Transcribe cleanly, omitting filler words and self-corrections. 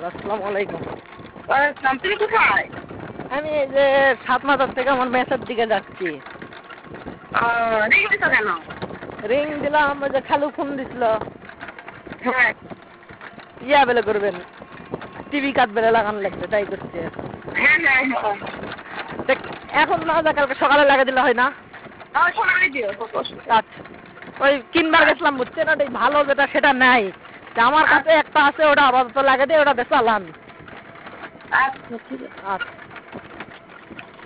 আসসালামু আলাইকুম। তুমি কোথায়? আমি এই যে সাতমাথার থেকে আমার মেসের দিকে যাচ্ছি। রিং দিছো কেন? রিং দিলাম, ওই যে খালু ফোন দিছিল। হ্যাঁ ইয়া বেলে করবেন, টিভি কাট বেলে লাগানো লাগবে, তাই করছে। হ্যাঁ হ্যাঁ হ্যাঁ দেখ, এখন না যা, কালকে সকালে লাগা দিলে হয় না? শোনাই দিও। আচ্ছা, ওই কিনবার গেছিলাম, বুঝছেন, ওটাই ভালো যেটা সেটা নাই। আমার কাছে একটা আছে, ওটা আপাতত লাগে দিয়ে ওটা বেচালাম। আচ্ছা ঠিক আছে। আচ্ছা।